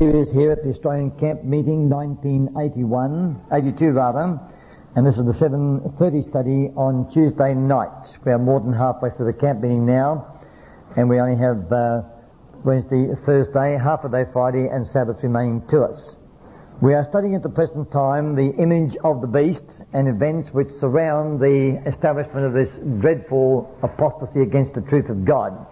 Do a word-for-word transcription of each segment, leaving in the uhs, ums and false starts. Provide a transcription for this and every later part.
Series here at the Australian Camp Meeting nineteen eighty-one, eighty-two rather, and this is the seven thirty study on Tuesday night. We are more than halfway through the camp meeting now, and we only have uh, Wednesday, Thursday, half a day Friday and Sabbath remaining to us. We are studying at the present time the image of the beast and events which surround the establishment of this dreadful apostasy against the truth of God.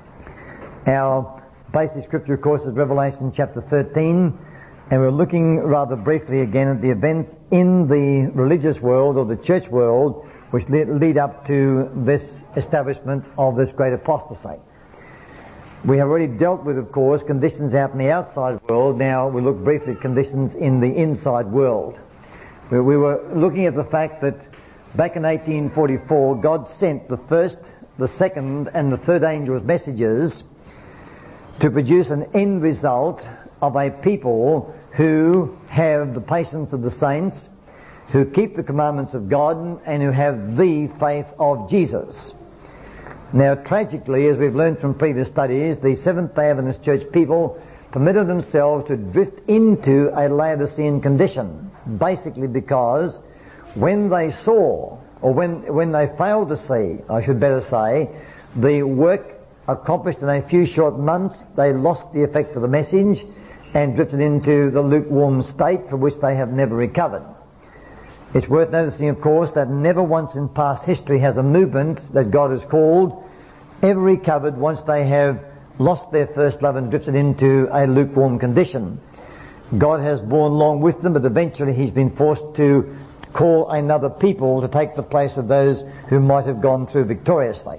Our basic scripture, of course, is Revelation chapter thirteen, and we're looking rather briefly again at the events in the religious world or the church world which lead up to this establishment of this great apostasy. We have already dealt with, of course, conditions out in the outside world. Now we look briefly at conditions in the inside world. We were looking at the fact that back in eighteen forty-four, God sent the first, the second and the third angel's messages to produce an end result of a people who have the patience of the saints, who keep the commandments of God, and who have the faith of Jesus. Now, tragically, as we've learned from previous studies, the Seventh-day Adventist Church people permitted themselves to drift into a Laodicean condition, basically because when they saw, or when, when they failed to see, I should better say, the work accomplished in a few short months, they lost the effect of the message and drifted into the lukewarm state from which they have never recovered. It's worth noticing, of course, that never once in past history has a movement that God has called ever recovered once they have lost their first love and drifted into a lukewarm condition. God has borne along with them, but eventually He's been forced to call another people to take the place of those who might have gone through victoriously.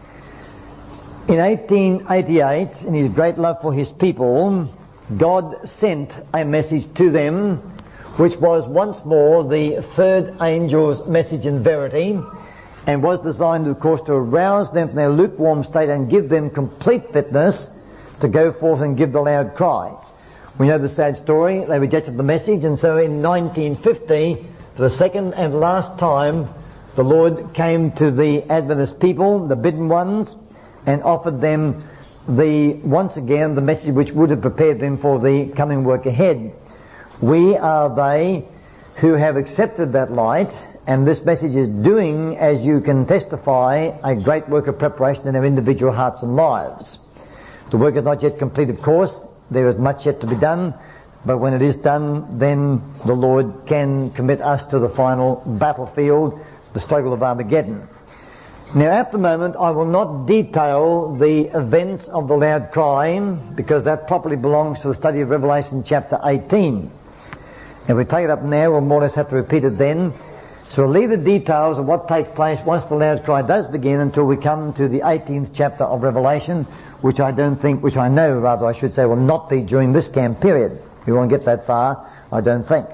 In eighteen eighty-eight, in His great love for His people, God sent a message to them which was once more the third angel's message in verity, and was designed, of course, to arouse them from their lukewarm state and give them complete fitness to go forth and give the loud cry. We know the sad story. They rejected the message, and so in nineteen fifty, for the second and last time, the Lord came to the Adventist people, the bidden ones, and offered them the, once again, the message which would have prepared them for the coming work ahead. We are they who have accepted that light, and this message is doing, as you can testify, a great work of preparation in their individual hearts and lives. The work is not yet complete, of course. There is much yet to be done, but when it is done, then the Lord can commit us to the final battlefield, the struggle of Armageddon. Now, at the moment, I will not detail the events of the loud cry, because that properly belongs to the study of Revelation chapter eighteen. If we take it up now, we'll more or less have to repeat it then. So we'll leave the details of what takes place once the loud cry does begin until we come to the eighteenth chapter of Revelation, which I don't think, which I know, rather I should say, will not be during this camp period. We won't get that far, I don't think.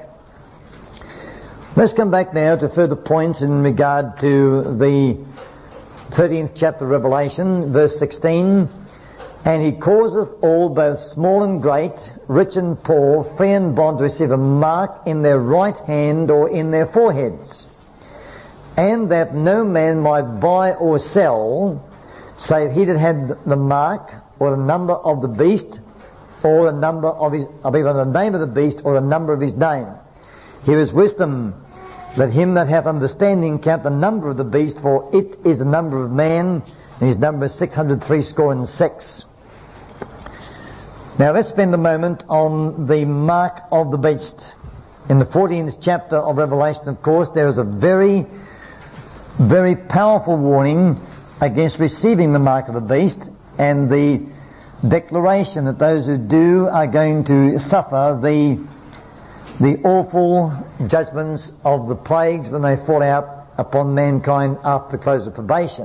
Let's come back now to further points in regard to the thirteenth chapter of Revelation, verse sixteen. And He causeth all, both small and great, rich and poor, free and bond, to receive a mark in their right hand or in their foreheads, and that no man might buy or sell, save he that had the mark, or the number of the beast, or the number of his, of even the name of the beast, or the number of his name. Here is wisdom. Let him that hath understanding count the number of the beast, for it is the number of man, and his number is six hundred three score and six. Now let's spend a moment on the mark of the beast. In the fourteenth chapter of Revelation, of course, there is a very, very powerful warning against receiving the mark of the beast, and the declaration that those who do are going to suffer the the awful judgments of the plagues when they fall out upon mankind after the close of probation.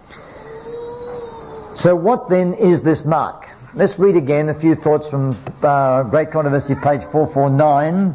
So what then is this mark? Let's read again a few thoughts from uh, Great Controversy, page four forty-nine,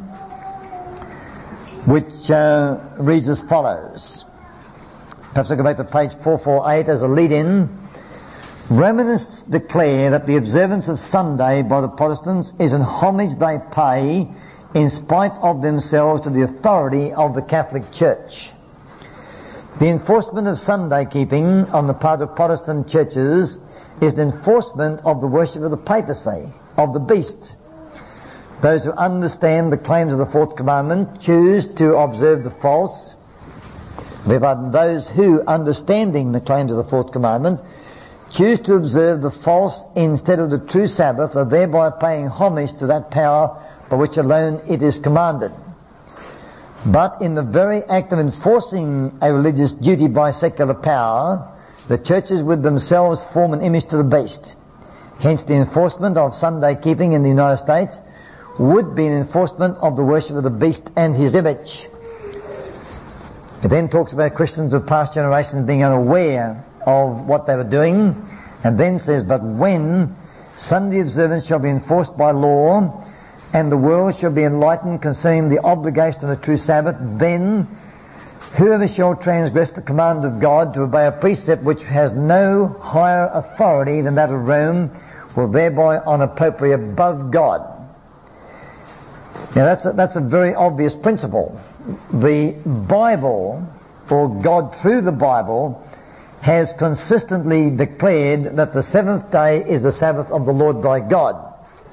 which uh, reads as follows. Perhaps I'll go back to page four forty-eight as a lead-in. Romanists declare that the observance of Sunday by the Protestants is an homage they pay in spite of themselves to the authority of the Catholic Church. The enforcement of Sunday keeping on the part of Protestant churches is the enforcement of the worship of the papacy, of the beast. Those who understand the claims of the fourth commandment choose to observe the false. Those who, understanding the claims of the fourth commandment, choose to observe the false instead of the true Sabbath, are thereby paying homage to that power by which alone it is commanded. But in the very act of enforcing a religious duty by secular power, the churches would themselves form an image to the beast. Hence the enforcement of Sunday keeping in the United States would be an enforcement of the worship of the beast and his image. It then talks about Christians of past generations being unaware of what they were doing, and then says, but when Sunday observance shall be enforced by law, and the world shall be enlightened concerning the obligation of the true Sabbath, then whoever shall transgress the command of God to obey a precept which has no higher authority than that of Rome will thereby honour popery above God. Now that's a, that's a very obvious principle. The Bible, or God through the Bible, has consistently declared that the seventh day is the Sabbath of the Lord thy God.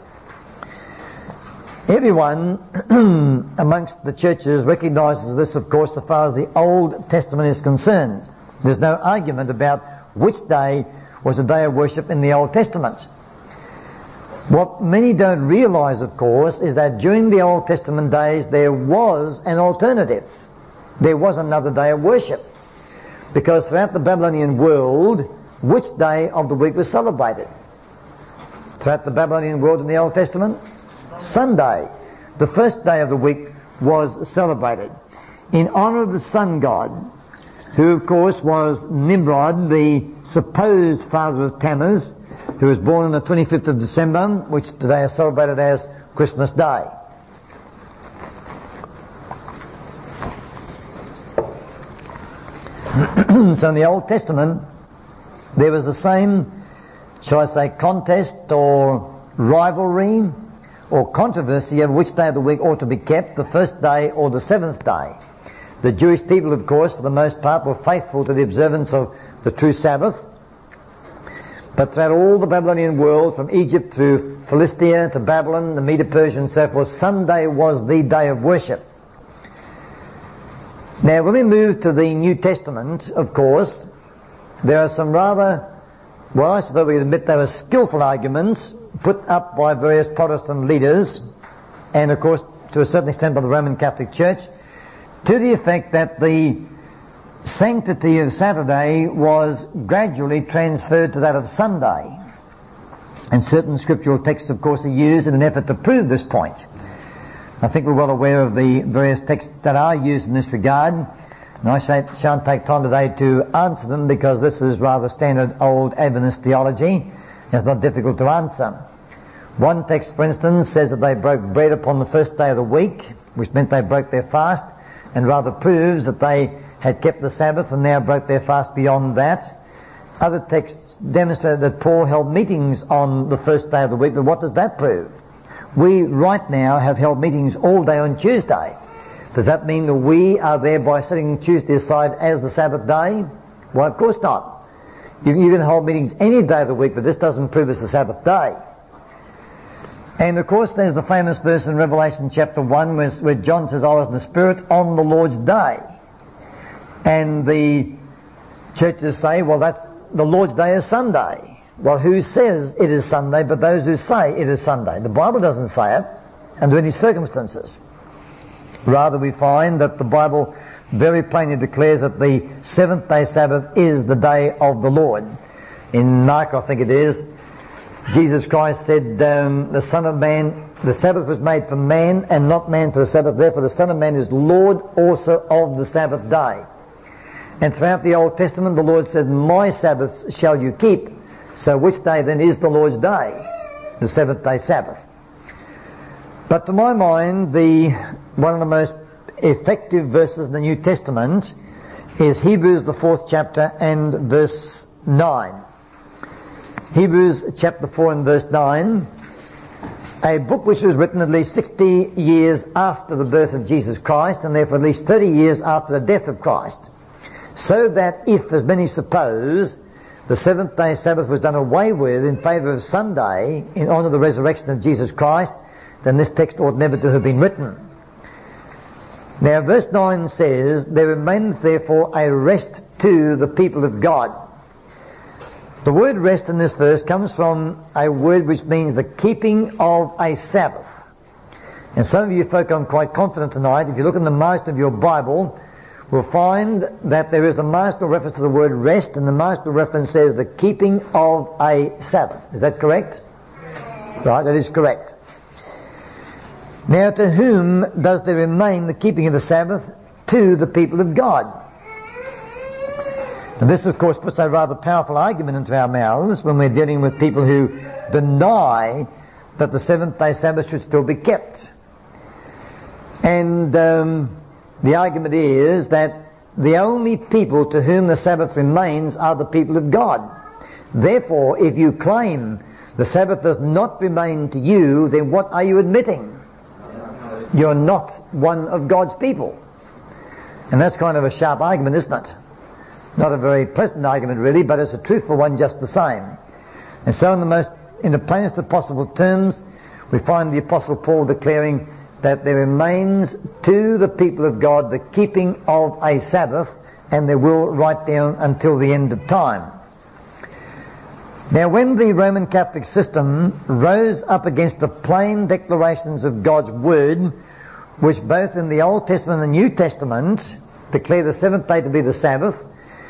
Everyone amongst the churches recognises this, of course, as far as the Old Testament is concerned. There's no argument about which day was a day of worship in the Old Testament. What many don't realise, of course, is that during the Old Testament days there was an alternative. There was another day of worship. Because throughout the Babylonian world, which day of the week was celebrated? Throughout the Babylonian world in the Old Testament? Sunday. The first day of the week was celebrated in honour of the sun god, who of course was Nimrod, the supposed father of Tammuz, who was born on the twenty-fifth of December, which today is celebrated as Christmas Day. So in the Old Testament there was the same, shall I say, contest or rivalry or controversy over which day of the week ought to be kept, the first day or the seventh day. The Jewish people, of course, for the most part, were faithful to the observance of the true Sabbath. But throughout all the Babylonian world, from Egypt through Philistia to Babylon, the Medo-Persia and so forth, Sunday was the day of worship. Now, when we move to the New Testament, of course, there are some rather, well, I suppose we can admit they were skillful arguments put up by various Protestant leaders, and of course, to a certain extent by the Roman Catholic Church, to the effect that the sanctity of Saturday was gradually transferred to that of Sunday. And certain scriptural texts, of course, are used in an effort to prove this point. I think we're well aware of the various texts that are used in this regard, and I shan't take time today to answer them because this is rather standard old Adventist theology. It's not difficult to answer. One text, for instance, says that they broke bread upon the first day of the week, which meant they broke their fast, and rather proves that they had kept the Sabbath and now broke their fast beyond that. Other texts demonstrate that Paul held meetings on the first day of the week, but what does that prove? We right now have held meetings all day on Tuesday. Does that mean that we are thereby setting Tuesday aside as the Sabbath day? Well, of course not. You, you can hold meetings any day of the week, but this doesn't prove it's the Sabbath day. And of course there's the famous verse in Revelation chapter one where, where John says, I was in the Spirit on the Lord's day. And the churches say, well, that's, the Lord's day is Sunday. Well, who says it is Sunday but those who say it is Sunday? The Bible doesn't say it under any circumstances. Rather, we find that the Bible very plainly declares that the seventh day Sabbath is the day of the Lord. In Mark, I think it is, Jesus Christ said, um, the Son of Man, the Sabbath was made for man and not man for the Sabbath. Therefore the Son of Man is Lord also of the Sabbath day. And throughout the Old Testament the Lord said, my Sabbaths shall you keep. So which day then is the Lord's day? The seventh day Sabbath. But to my mind, the one of the most effective verses in the New Testament is Hebrews the fourth chapter and verse nine. Hebrews chapter four and verse nine, a book which was written at least sixty years after the birth of Jesus Christ, and therefore at least thirty years after the death of Christ. So that if, as many suppose, the seventh day Sabbath was done away with in favour of Sunday in honour of the resurrection of Jesus Christ, then this text ought never to have been written. Now verse nine says, there remaineth therefore a rest to the people of God. The word rest in this verse comes from a word which means the keeping of a Sabbath. And some of you folk, I'm quite confident tonight, if you look in the margin of your Bible, will find that there is a marginal reference to the word rest, and the marginal reference says the keeping of a Sabbath. Is that correct? Right, that is correct. Now, to whom does there remain the keeping of the Sabbath? To the people of God. And this, of course, puts a rather powerful argument into our mouths when we're dealing with people who deny that the seventh-day Sabbath should still be kept. And um, the argument is that the only people to whom the Sabbath remains are the people of God. Therefore, if you claim the Sabbath does not remain to you, then what are you admitting? You're not one of God's people. And that's kind of a sharp argument, isn't it? Not a very pleasant argument really, but it's a truthful one just the same. And so in the most, in the plainest of possible terms, we find the Apostle Paul declaring that there remains to the people of God the keeping of a Sabbath, and there will right down until the end of time. Now, when the Roman Catholic system rose up against the plain declarations of God's Word, which both in the Old Testament and the New Testament declare the seventh day to be the Sabbath,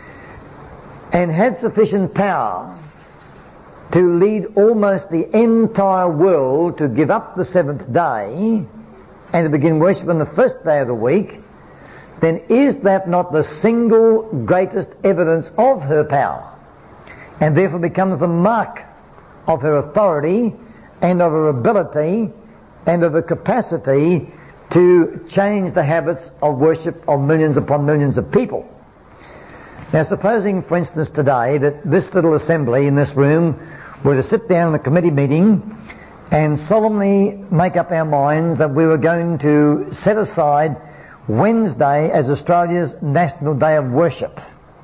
and had sufficient power to lead almost the entire world to give up the seventh day and to begin worship on the first day of the week, then is that not the single greatest evidence of her power? And therefore becomes the mark of her authority and of her ability and of her capacity to change the habits of worship of millions upon millions of people. Now, supposing, for instance, today that this little assembly in this room were to sit down in a committee meeting and solemnly make up our minds that we were going to set aside Wednesday as Australia's National Day of Worship.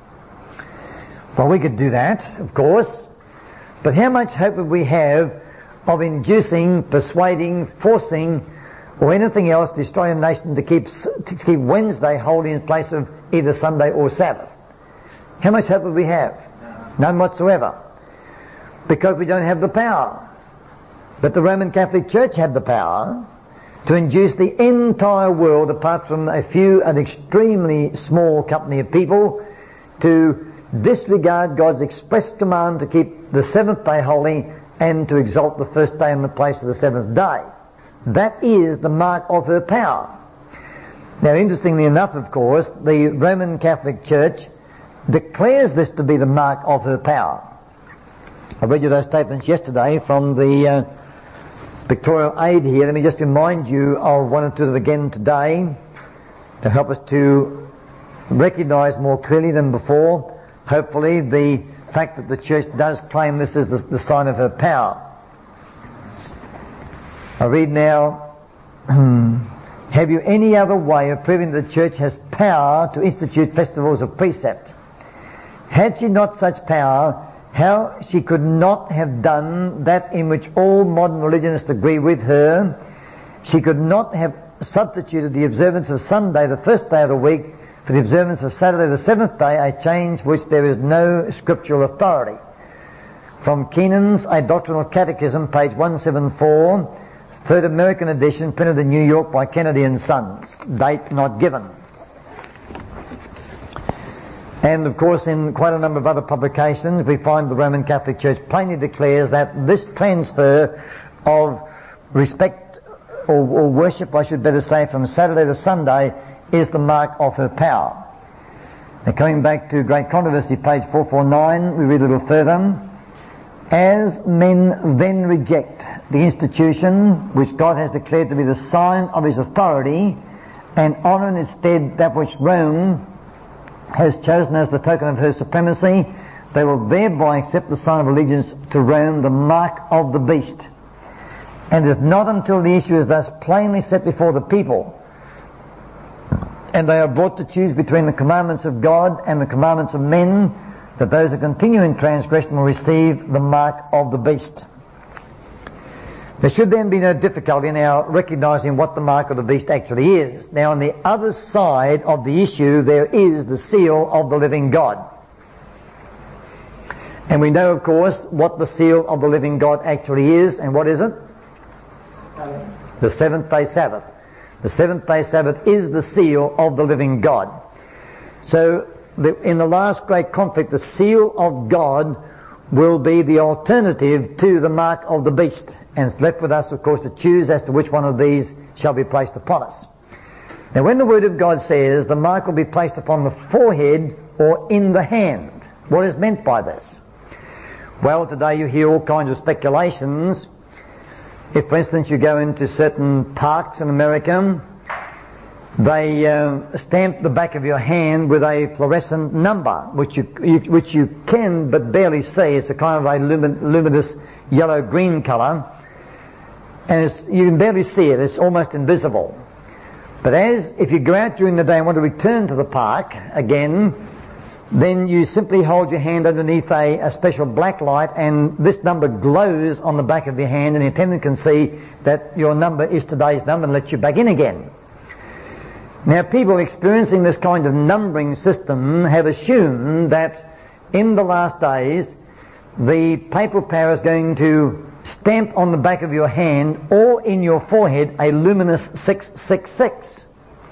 Well, we could do that, of course, but how much hope would we have of inducing, persuading, forcing, or anything else the Australian nation to keep to keep Wednesday holy in place of either Sunday or Sabbath? How much hope would we have? None whatsoever. Because we don't have the power. But the Roman Catholic Church had the power to induce the entire world, apart from a few, an extremely small company of people, to disregard God's express command to keep the seventh day holy and to exalt the first day in the place of the seventh day. That is the mark of her power. Now, interestingly enough, of course, the Roman Catholic Church declares this to be the mark of her power. I read you those statements yesterday from the uh, pictorial aid here. Let me just remind you of one or two of them again today to help us to recognise more clearly than before, hopefully, the fact that the church does claim this is the, the sign of her power. I read now, have you any other way of proving that the church has power to institute festivals of precept? Had she not such power, how she could not have done that in which all modern religionists agree with her. She could not have substituted the observance of Sunday, the first day of the week, for the observance of Saturday, the seventh day, a change which there is no scriptural authority. From Keenan's A Doctrinal Catechism, page one seventy-four, third American edition, printed in New York by Kennedy and Sons. Date not given. And of course, in quite a number of other publications, we find the Roman Catholic Church plainly declares that this transfer of respect or, or worship, I should better say, from Saturday to Sunday is the mark of her power. Now, coming back to Great Controversy, page four forty-nine, we read a little further. As men then reject the institution which God has declared to be the sign of his authority, and honour instead that which Rome has chosen as the token of her supremacy, they will thereby accept the sign of allegiance to Rome, the mark of the beast. And it is not until the issue is thus plainly set before the people, and they are brought to choose between the commandments of God and the commandments of men, that those who continue in transgression will receive the mark of the beast. There should then be no difficulty in our recognising what the mark of the beast actually is. Now, on the other side of the issue, there is the seal of the living God. And we know, of course, what the seal of the living God actually is. And what is it? Seven. The seventh day Sabbath. The seventh day Sabbath is the seal of the living God. So, the, in the last great conflict, the seal of God will be the alternative to the mark of the beast. And it's left with us, of course, to choose as to which one of these shall be placed upon us. Now, when the Word of God says the mark will be placed upon the forehead or in the hand, what is meant by this? Well, today you hear all kinds of speculations. If, for instance, you go into certain parks in America, they uh, stamp the back of your hand with a fluorescent number, which you, you which you can but barely see. It's a kind of a lumin, luminous yellow-green colour, and it's, you can barely see it. It's almost invisible. But as if you go out during the day and want to return to the park again, then you simply hold your hand underneath a, a special black light, and this number glows on the back of your hand, and the attendant can see that your number is today's number and lets you back in again. Now, people experiencing this kind of numbering system have assumed that in the last days the papal power is going to stamp on the back of your hand or in your forehead a luminous six six six.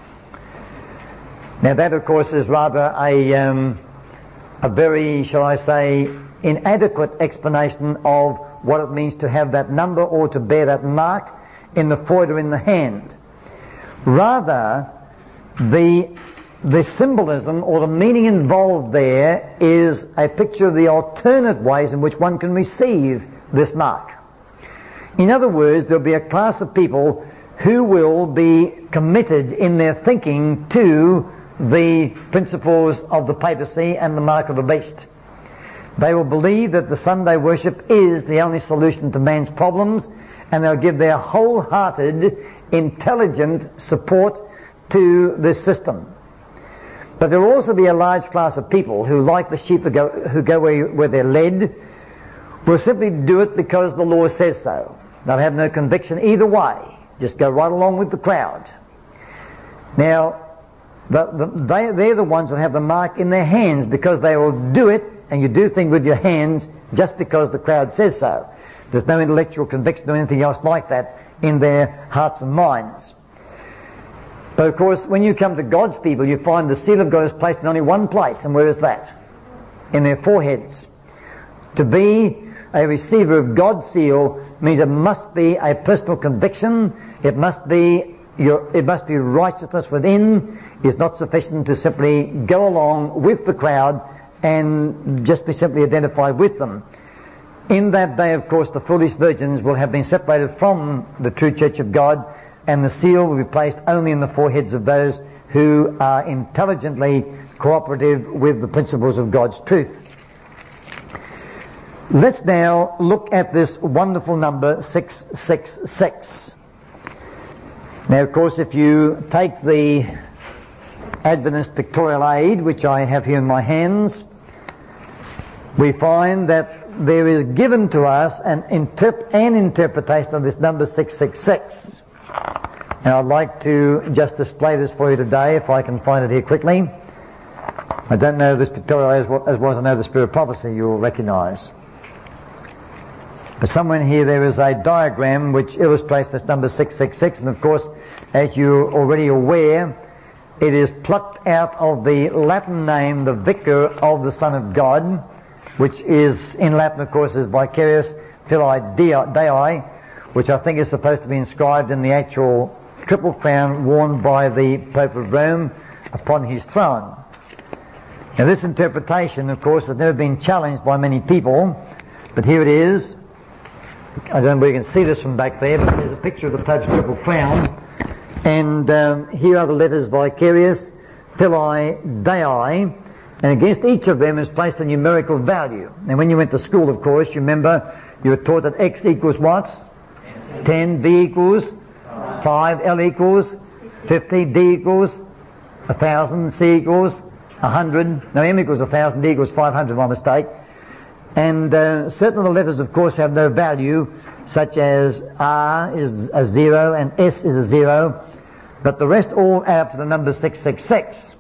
Now, that, of course, is rather a, um, a very, shall I say, inadequate explanation of what it means to have that number or to bear that mark in the forehead or in the hand. Rather, The, the symbolism or the meaning involved there is a picture of the alternate ways in which one can receive this mark. In other words, there'll be a class of people who will be committed in their thinking to the principles of the papacy and the mark of the beast. They will believe that the Sunday worship is the only solution to man's problems, and they'll give their wholehearted, intelligent support to this system. But there will also be a large class of people who, like the sheep who go, who go where, where they're led, will simply do it because the law says so. They'll have no conviction either way. Just go right along with the crowd. Now, the, the, they, they're the ones that have the mark in their hands because they will do it, and you do things with your hands just because the crowd says so. There's no intellectual conviction or anything else like that in their hearts and minds. But of course, when you come to God's people, you find the seal of God is placed in only one place. And where is that? In their foreheads. To be a receiver of God's seal means it must be a personal conviction. It must be your, it must be righteousness within. It's not sufficient to simply go along with the crowd and just be simply identified with them. In that day, of course, the foolish virgins will have been separated from the true church of God, and the seal will be placed only in the foreheads of those who are intelligently cooperative with the principles of God's truth. Let's now look at this wonderful number six six six. Now, of course, if you take the Adventist Pictorial Aid, which I have here in my hands, we find that there is given to us an, interp- an interpretation of this number six six six. Now, I'd like to just display this for you today, if I can find it here quickly. I don't know this pictorial as well as, well as I know the Spirit of Prophecy you will recognise. But somewhere in here there is a diagram which illustrates this number six six six, and of course, as you're already aware, it is plucked out of the Latin name, the Vicar of the Son of God, which is, in Latin, of course, is Vicarius Filii Dei, which I think is supposed to be inscribed in the actual triple crown worn by the Pope of Rome upon his throne. Now, this interpretation, of course, has never been challenged by many people, but here it is. I don't know where you can see this from back there, but there's a picture of the Pope's triple crown, and um, here are the letters Vicarius Filii Dei, and against each of them is placed a numerical value. And when you went to school, of course, you remember you were taught that X equals what? ten, B equals five, L equals fifty, D equals one thousand, C equals one hundred, no, M equals one thousand, D equals five hundred, my mistake. And uh, certain of the letters, of course, have no value, such as R is a zero and S is a zero, but the rest all add up to the number six six six.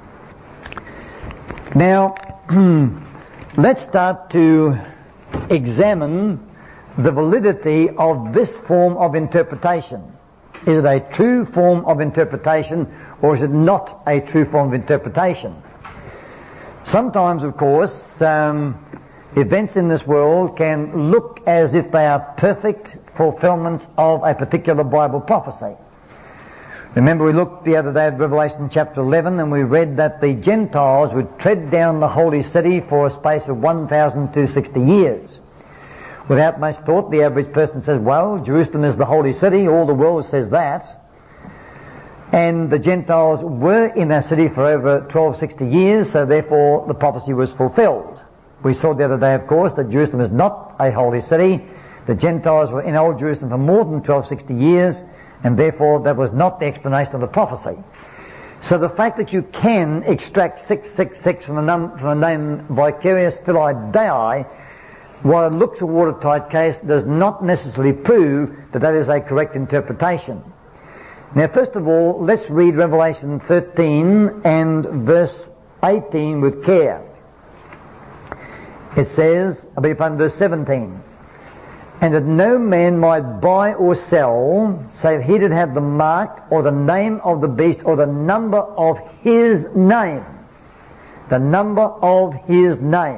Now, let's start to examine the validity of this form of interpretation. Is it a true form of interpretation, or is it not a true form of interpretation? Sometimes, of course, um, events in this world can look as if they are perfect fulfillments of a particular Bible prophecy. Remember, we looked the other day at Revelation chapter eleven, and we read that the Gentiles would tread down the holy city for a space of one thousand two hundred sixty years. Without much thought, the average person says, well, Jerusalem is the holy city, all the world says that. And the Gentiles were in that city for over twelve sixty years, so therefore the prophecy was fulfilled. We saw the other day, of course, that Jerusalem is not a holy city. The Gentiles were in Old Jerusalem for more than twelve sixty years, and therefore that was not the explanation of the prophecy. So the fact that you can extract six six six from the, num- from the name Vicarious Filii Dei, while it looks a watertight case, does not necessarily prove that that is a correct interpretation. Now, first of all, let's read Revelation thirteen and verse eighteen with care. It says, I beg your pardon, verse seventeen, and that no man might buy or sell, save he did have the mark or the name of the beast or the number of his name. The number of his name.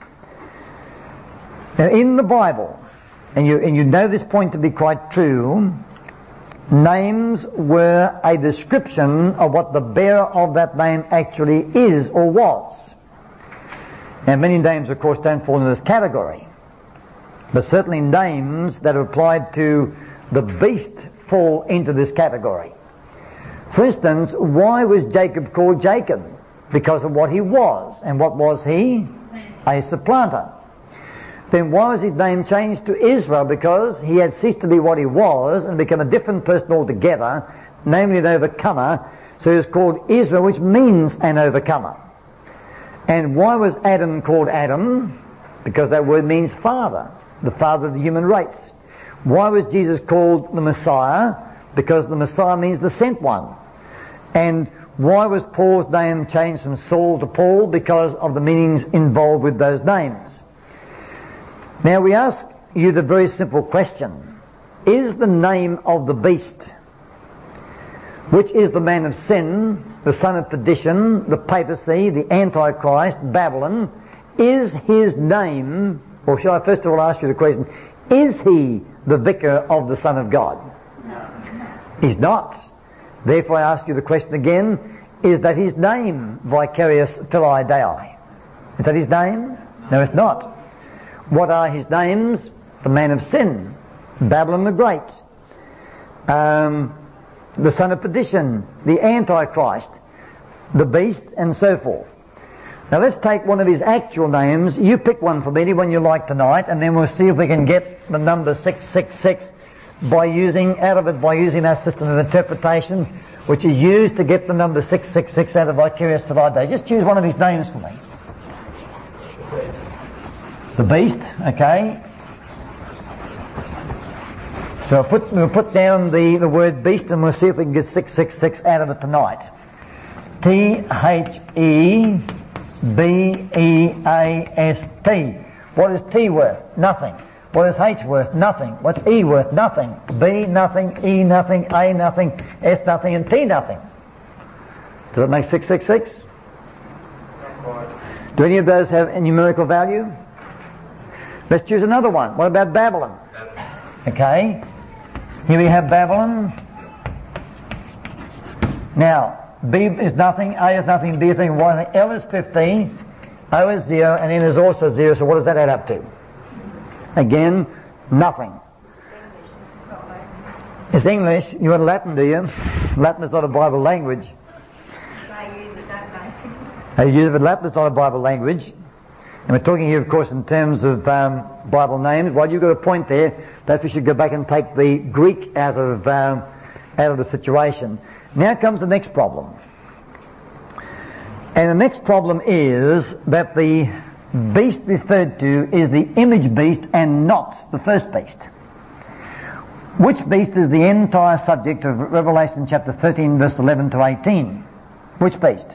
Now, in the Bible, and you, and you know this point to be quite true, names were a description of what the bearer of that name actually is or was. Now, many names, of course, don't fall into this category, but certainly names that are applied to the beast fall into this category. For instance, why was Jacob called Jacob? Because of what he was. And what was he? A supplanter. Then why was his name changed to Israel? Because he had ceased to be what he was and become a different person altogether, namely an overcomer. So he was called Israel, which means an overcomer. And why was Adam called Adam? Because that word means father, the father of the human race. Why was Jesus called the Messiah? Because the Messiah means the sent one. And why was Paul's name changed from Saul to Paul? Because of the meanings involved with those names. Now we ask you the very simple question, is the name of the beast, which is the man of sin, the son of perdition, the papacy, the Antichrist, Babylon, is his name, or shall I first of all ask you the question, is he the vicar of the Son of God? No. He's not. Therefore I ask you the question again, is that his name, Vicarious Filii Dei? Is that his name? No, it's not. What are his names? The man of sin, Babylon the Great, um, the son of perdition, the Antichrist, the beast, and so forth. Now let's take one of his actual names. You pick one for me, anyone you like tonight, and then we'll see if we can get the number six six six by using, out of it by using our system of interpretation, which is used to get the number six six six out of Vicarious Filii Dei. Just choose one of his names for me. The beast, okay. So I'll put, we'll put down the, the word beast and we'll see if we can get six six six out of it tonight. T H E B E A S T. What is T worth? Nothing. What is H worth? Nothing. What's E worth? Nothing. B nothing, E nothing, A nothing, S nothing, and T nothing. Does it make six six six? Do any of those have a numerical value? Let's choose another one. What about Babylon? Okay. Here we have Babylon. Now, B is nothing, A is nothing, B is nothing, Y is nothing, L is fifteen, O is zero, and N is also zero, so what does that add up to? Again, nothing. It's English. You want Latin, do you? Latin is not a Bible language. I use it, don't I use it, but Latin is not a Bible language. And we're talking here, of course, in terms of um, Bible names. While you've got a point there, perhaps we should go back and take the Greek out of um, out of the situation. Now comes the next problem. And the next problem is that the beast referred to is the image beast and not the first beast. Which beast is the entire subject of Revelation chapter thirteen verse eleven to eighteen? Which beast?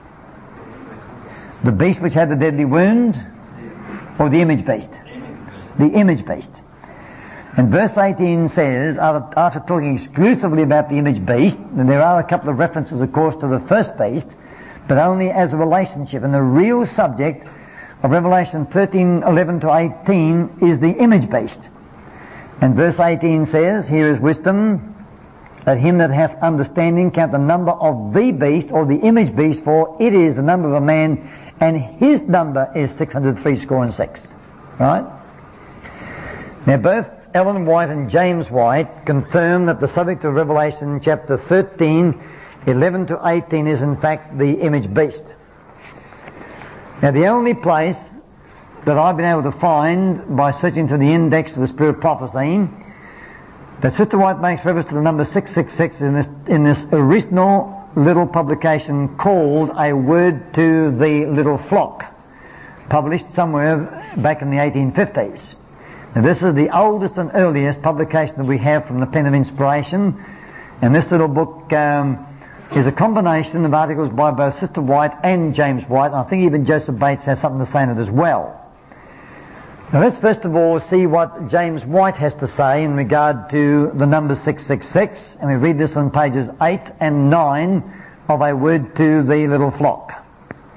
The beast which had the deadly wound, or the image beast? The image beast. And verse eighteen says, after talking exclusively about the image beast, and there are a couple of references of course to the first beast, but only as a relationship, and the real subject of Revelation thirteen eleven to eighteen is the image beast. And verse eighteen says, here is wisdom, let him that hath understanding count the number of the beast, or the image beast, for it is the number of a man, and his number is six hundred three score and six. Right? Now both Ellen White and James White confirm that the subject of Revelation chapter thirteen, eleven to eighteen is in fact the image beast. Now the only place that I've been able to find by searching through the index of the Spirit of Prophecy that Sister White makes reference to the number six six six in this, in this original little publication called A Word to the Little Flock, published somewhere back in the eighteen fifties. Now this is the oldest and earliest publication that we have from the pen of inspiration, and this little book um, is a combination of articles by both Sister White and James White, and I think even Joseph Bates has something to say in it as well. Now let's first of all see what James White has to say in regard to the number six six six, and we read this on pages eight and nine of A Word to the Little Flock.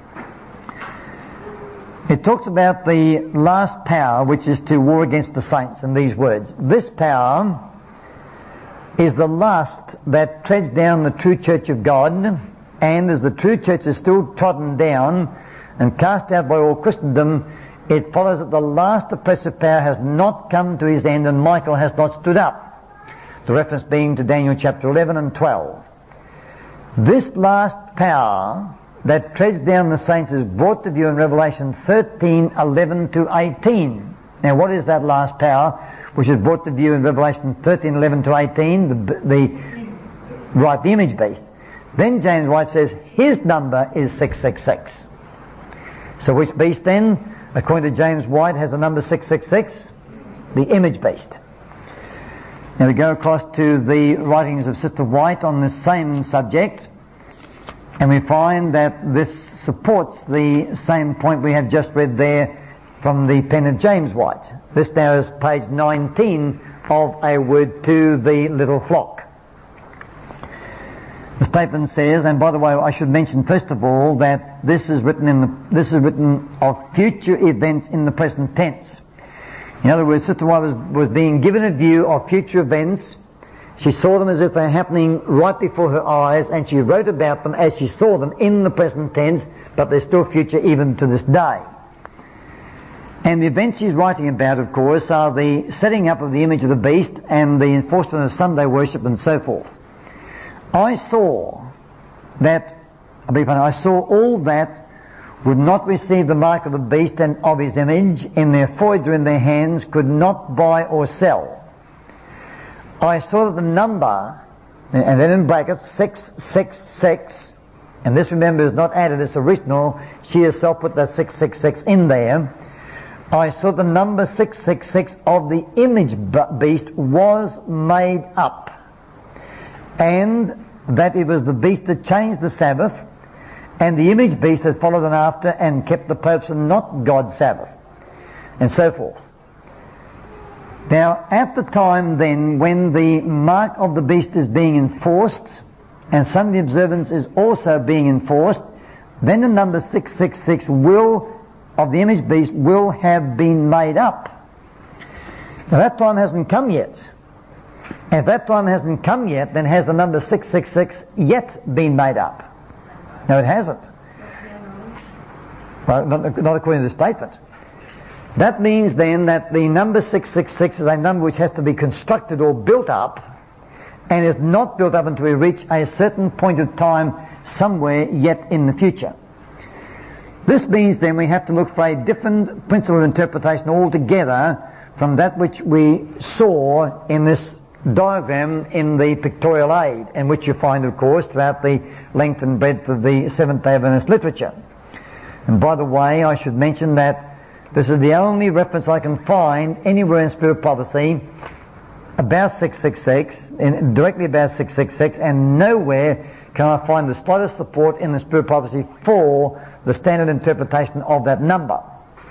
It talks about the last power which is to war against the saints in these words. This power is the last that treads down the true church of God, and as the true church is still trodden down and cast out by all Christendom, it follows that the last oppressive power has not come to his end and Michael has not stood up. The reference being to Daniel chapter eleven and twelve. This last power that treads down the saints is brought to view in Revelation thirteen eleven to eighteen. Now what is that last power which is brought to view in Revelation thirteen eleven to eighteen? The, the right, the image beast. Then James White says his number is six six six. So which beast then, according to James White, has the number six six six? The image beast. Now we go across to the writings of Sister White on this same subject, and we find that this supports the same point we have just read there from the pen of James White. This now is page nineteen of A Word to the Little Flock. The statement says, and by the way, I should mention first of all that this is written in the this is written of future events in the present tense. In other words, Sister White was, was being given a view of future events. She saw them as if they were happening right before her eyes, and she wrote about them as she saw them in the present tense, but they're still future even to this day. And the events she's writing about, of course, are the setting up of the image of the beast and the enforcement of Sunday worship and so forth. I saw that, I beg your pardon, I saw all that would not receive the mark of the beast and of his image in their foreheads or in their hands, could not buy or sell. I saw that the number, and then in brackets, six six six, and this, remember, is not added, it's original. She herself put that six six six in there. I saw the number six six six of the image beast was made up, and that it was the beast that changed the Sabbath, and the image beast that followed on after and kept the Pope's and not God's Sabbath, and so forth. Now, at the time then when the mark of the beast is being enforced, and Sunday observance is also being enforced, then the number six six six will, of the image beast, will have been made up. Now that time hasn't come yet. If that time hasn't come yet, then has the number six six six yet been made up? No, it hasn't. Well, not, not according to the statement. That means then that the number six six six is a number which has to be constructed or built up, and is not built up until we reach a certain point of time somewhere yet in the future. This means then we have to look for a different principle of interpretation altogether from that which we saw in this diagram in the pictorial aid, and which you find, of course, throughout the length and breadth of the Seventh-day Adventist literature. And by the way, I should mention that This is the only reference I can find anywhere in Spirit Prophecy about six six six, in, directly about six six six, and nowhere can I find the slightest support in the Spirit Prophecy for the standard interpretation of that number.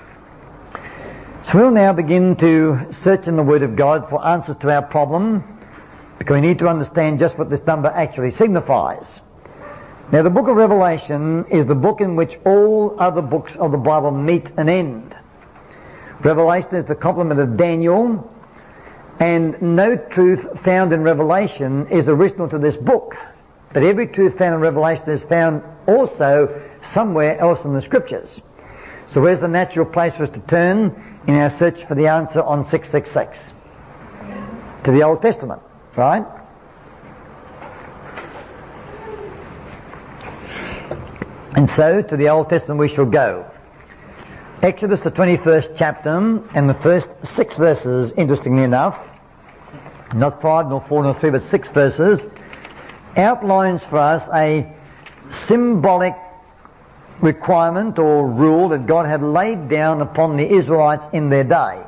So we'll now begin to search in the Word of God for answers to our problem, because we need to understand just what this number actually signifies. Now, the book of Revelation is the book in which all other books of the Bible meet an end. Revelation is the complement of Daniel, and no truth found in Revelation is original to this book. But every truth found in Revelation is found also somewhere else in the Scriptures. So where's the natural place for us to turn in our search for the answer on six six six? To the Old Testament, right? And so to the Old Testament we shall go. Exodus, the twenty-first chapter, and the first six verses, interestingly enough, not five, nor four, nor three, but six verses, outlines for us a symbolic requirement or rule that God had laid down upon the Israelites in their day.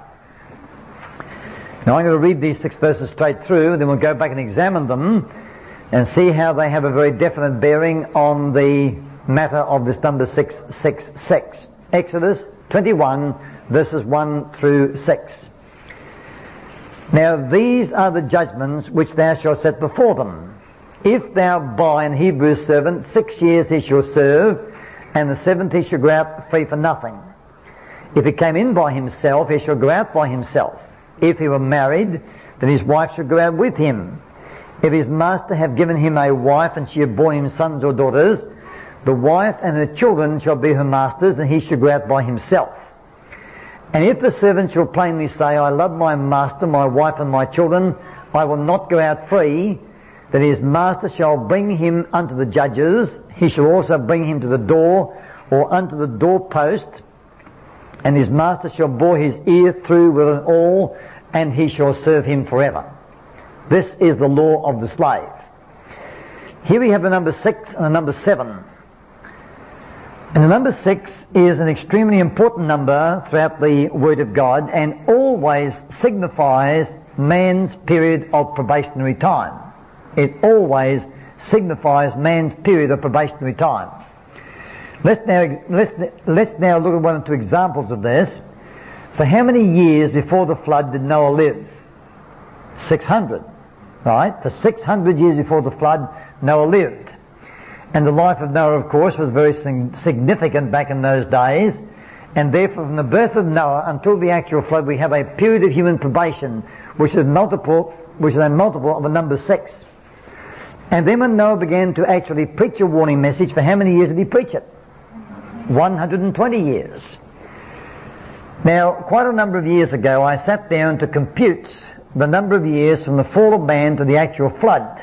Now I'm going to read these six verses straight through, then we'll go back and examine them and see how they have a very definite bearing on the matter of this number six six six. Exodus twenty-one, verses one through six. Now these are the judgments which thou shalt set before them. If thou buy an Hebrew servant, six years he shall serve, and the seventh he shall go out free for nothing. If he came in by himself, he shall go out by himself. If he were married, then his wife shall go out with him. If his master have given him a wife, and she have borne him sons or daughters, the wife and her children shall be her master's, and he shall go out by himself. And if the servant shall plainly say, I love my master, my wife, and my children, I will not go out free, then his master shall bring him unto the judges. He shall also bring him to the door, or unto the doorpost, and his master shall bore his ear through with an awl, and he shall serve him forever. This is the law of the slave. Here we have the number six and the number seven. And the number six is an extremely important number throughout the Word of God, and always signifies man's period of probationary time. It always signifies man's period of probationary time. Let's now, let's, let's now look at one or two examples of this. For how many years before the flood did Noah live? six hundred. Right? For six hundred years before the flood, Noah lived. And the life of Noah, of course, was very significant back in those days. And therefore, from the birth of Noah until the actual flood, we have a period of human probation, which is multiple, which is a multiple of the number six. And then when Noah began to actually preach a warning message, for how many years did he preach it? one hundred twenty years. Now, quite a number of years ago, I sat down to compute the number of years from the fall of man to the actual flood.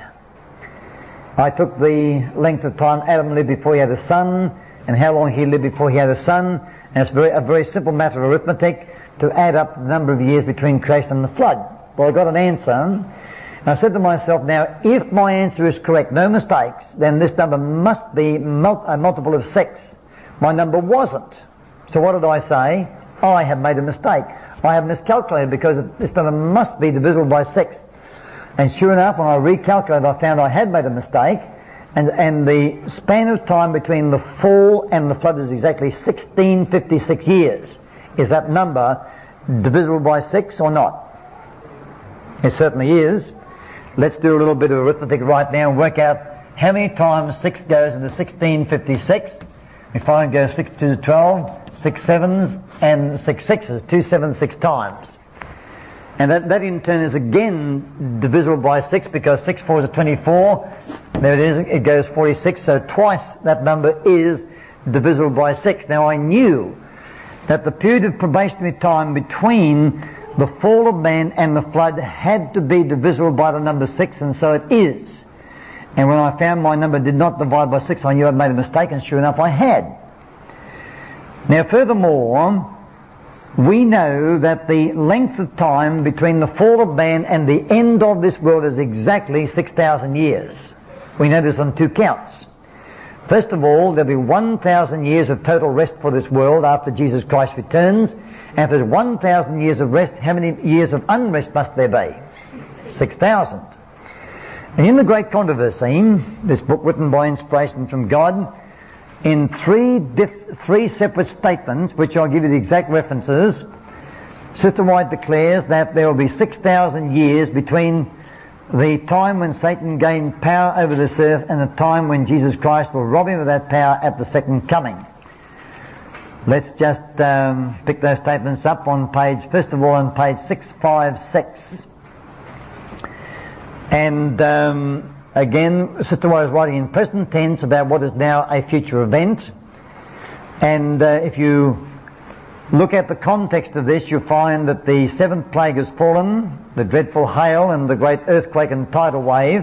I took the length of time Adam lived before he had a son, and how long he lived before he had a son, and it's very, a very simple matter of arithmetic to add up the number of years between creation and the flood. Well, I got an answer, and I said to myself, now, if my answer is correct, no mistakes, then this number must be mul- a multiple of six. My number wasn't. So what did I say? I have made a mistake. I have miscalculated, because this number must be divisible by six. And sure enough, when I recalculated, I found I had made a mistake, and, and the span of time between the fall and the flood is exactly sixteen fifty-six years. Is that number divisible by six or not? It certainly is. Let's do a little bit of arithmetic right now and work out how many times six goes into sixteen fifty-six. We find it goes six to twelve, six sevens, and six sixes, two sevens, six times. And that, that in turn is again divisible by six, because six fours are twenty-four. There it is, it goes forty-six, so twice that number is divisible by six. Now I knew that the period of probationary time between the fall of man and the flood had to be divisible by the number six, and so it is. And when I found my number did not divide by six, I knew I'd made a mistake, and sure enough I had. Now furthermore, we know that the length of time between the fall of man and the end of this world is exactly six thousand years. We know this on two counts. First of all, there'll be one thousand years of total rest for this world after Jesus Christ returns. And if there's one thousand years of rest, how many years of unrest must there be? six thousand. And in the Great Controversy, this book written by inspiration from God, in three diff- three separate statements, which I'll give you the exact references, Sister White declares that there will be six thousand years between the time when Satan gained power over this earth and the time when Jesus Christ will rob him of that power at the second coming. Let's just um, pick those statements up on page, first of all on page six fifty-six. And um, again, Sister White is writing in present tense about what is now a future event. And uh, if you look at the context of this, you'll find that the seventh plague has fallen, the dreadful hail and the great earthquake and tidal wave.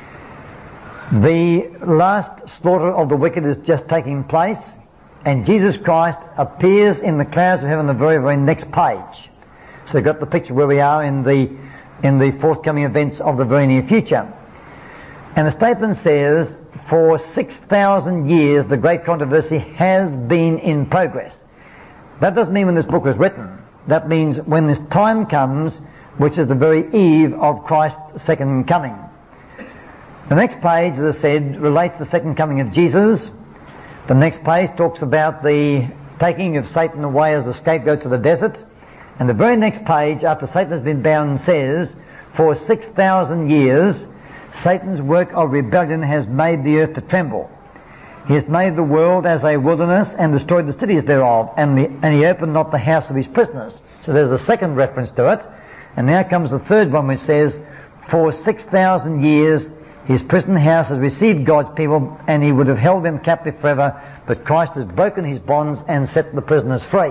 The last slaughter of the wicked is just taking place, and Jesus Christ appears in the clouds of heaven the very, very next page. So you've got the picture where we are in the in the forthcoming events of the very near future. And the statement says, for six thousand years the great controversy has been in progress. That doesn't mean when this book was written. That means when this time comes, which is the very eve of Christ's second coming. The next page, as I said, relates to the second coming of Jesus. The next page talks about the taking of Satan away as a scapegoat to the desert. And the very next page, after Satan has been bound, says, for six thousand years, Satan's work of rebellion has made the earth to tremble. He has made the world as a wilderness and destroyed the cities thereof, and, the, and he opened not the house of his prisoners. So there's a second reference to it. And now comes the third one, which says, for six thousand years his prison house has received God's people, and he would have held them captive forever, but Christ has broken his bonds and set the prisoners free.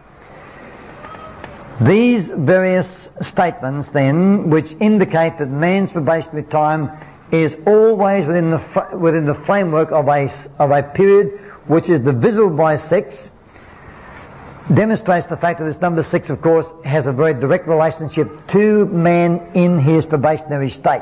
These various statements then, which indicate that man's probationary time is always within the fr- within the framework of a of a period which is divisible by six, demonstrates the fact that this number six, of course, has a very direct relationship to man in his probationary state.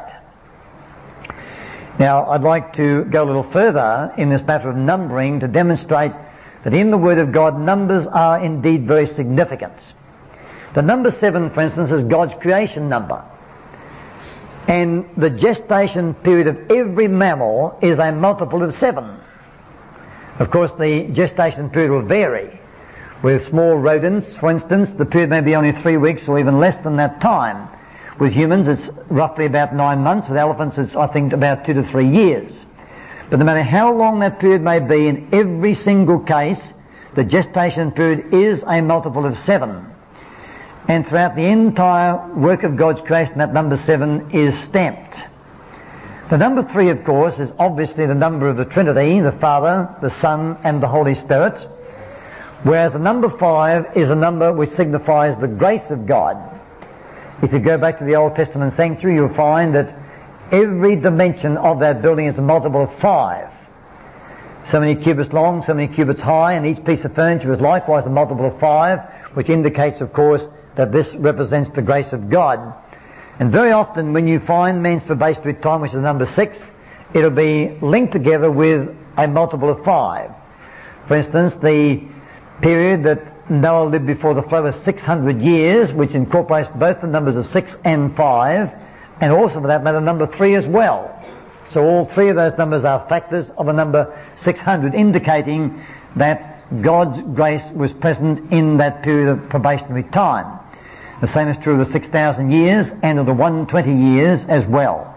Now, I'd like to go a little further in this matter of numbering to demonstrate that in the Word of God, numbers are indeed very significant. The number seven, for instance, is God's creation number. And the gestation period of every mammal is a multiple of seven. Of course, the gestation period will vary. With small rodents, for instance, the period may be only three weeks or even less than that time. With humans, it's roughly about nine months. With elephants, it's, I think, about two to three years. But no matter how long that period may be, in every single case, the gestation period is a multiple of seven. And throughout the entire work of God's creation, that number seven is stamped. The number three, of course, is obviously the number of the Trinity, the Father, the Son, and the Holy Spirit. Whereas the number five is a number which signifies the grace of God. If you go back to the Old Testament sanctuary, you'll find that every dimension of that building is a multiple of five. So many cubits long, so many cubits high, and each piece of furniture is likewise a multiple of five, which indicates, of course, that this represents the grace of God. And very often when you find man's probationary time, which is number six, it'll be linked together with a multiple of five. For instance, the period that Noah lived before the flood was six hundred years, which incorporates both the numbers of six and five, and also for that matter number three as well. So all three of those numbers are factors of a number six hundred, indicating that God's grace was present in that period of probationary time. The same is true of the six thousand years and of the one hundred twenty years as well.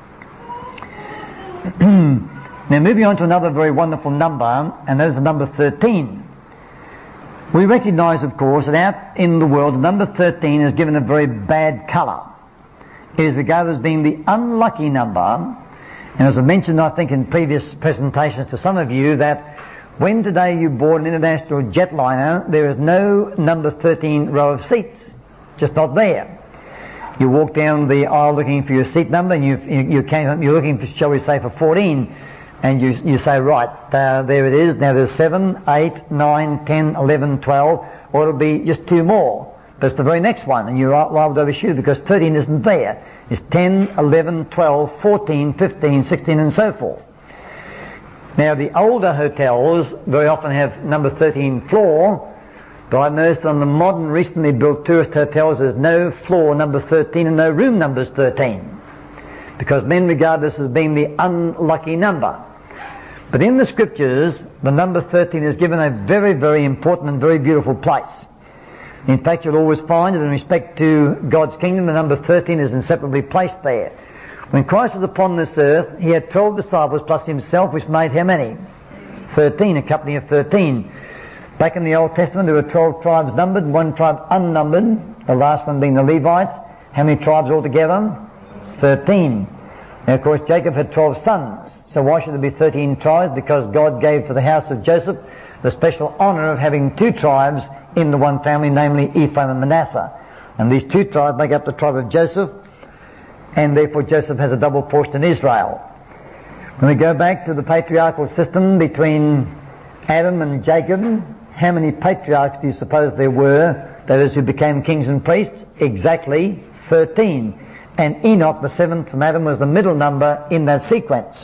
Now moving on to another very wonderful number, and that is the number thirteen. We recognise, of course, that out in the world, the number thirteen is given a very bad colour. It is regarded as being the unlucky number, and as I mentioned, I think, in previous presentations to some of you, that when today you board an international jetliner, there is no number thirteen row of seats. Just not there. You walk down the aisle looking for your seat number, and you, you, you came, you're looking for, shall we say, for fourteen, and you, you say, right, uh, there it is. Now there's seven, eight, nine, ten, eleven, twelve, or it'll be just two more. But it's the very next one, and you're liable to overshoot because thirteen isn't there. It's ten, eleven, twelve, fourteen, fifteen, sixteen, and so forth. Now the older hotels very often have number thirteen floor, but I've noticed on the modern recently built tourist hotels there's no floor number thirteen and no room numbers thirteen, because men regard this as being the unlucky number. But in the scriptures, the number thirteen is given a very, very important and very beautiful place. In fact, you'll always find that in respect to God's kingdom, the number thirteen is inseparably placed there. When Christ was upon this earth, he had twelve disciples plus himself, which made how many? Thirteen, a company of thirteen. Back in the Old Testament, there were twelve tribes numbered, one tribe unnumbered, the last one being the Levites. How many tribes altogether? Thirteen. Now, of course, Jacob had twelve sons, so why should there be thirteen tribes? Because God gave to the house of Joseph the special honour of having two tribes in the one family, namely Ephraim and Manasseh. And these two tribes make up the tribe of Joseph, and therefore Joseph has a double portion in Israel. When we go back to the patriarchal system between Adam and Jacob, how many patriarchs do you suppose there were, that is, who became kings and priests? Exactly thirteen. And Enoch, the seventh from Adam, was the middle number in that sequence.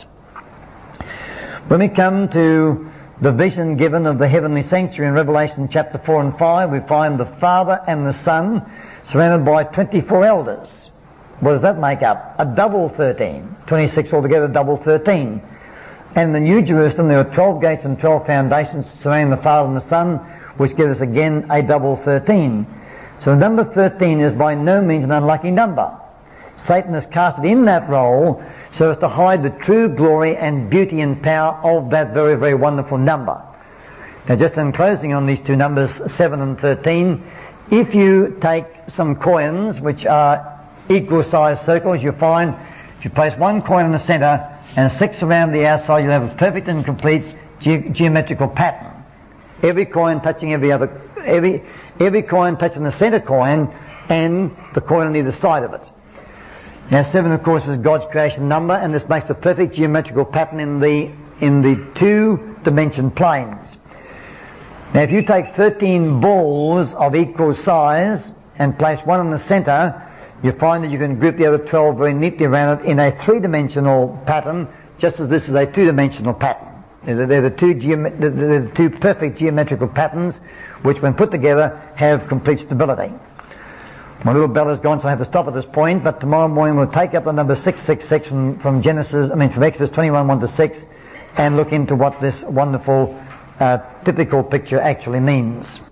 When we come to the vision given of the heavenly sanctuary in Revelation chapter four and five, we find the Father and the Son surrounded by twenty-four elders. What does that make up? A double thirteen. twenty-six altogether, double thirteen. And in the New Jerusalem there are twelve gates and twelve foundations surrounding the Father and the Son, which gives us again a double thirteen. So the number thirteen is by no means an unlucky number. Satan has cast it in that role so as to hide the true glory and beauty and power of that very, very wonderful number. Now, just in closing on these two numbers, seven and thirteen, if you take some coins which are equal sized circles, you find if you place one coin in the centre and six around the outside, you'll have a perfect and complete ge- geometrical pattern. Every coin touching every other, every, every coin touching the centre coin and the coin on either side of it. Now, seven, of course, is God's creation number, and this makes a perfect geometrical pattern in the in the two-dimension planes. Now, if you take thirteen balls of equal size and place one in the centre, you find that you can group the other twelve very neatly around it in a three-dimensional pattern, just as this is a two-dimensional pattern. They're the two, geom- they're the two perfect geometrical patterns, which, when put together, have complete stability. My little bell is gone, so I have to stop at this point, but tomorrow morning we'll take up the number six six six from, from Genesis, I mean from Exodus twenty-one, one to six, and look into what this wonderful, uh, typical picture actually means.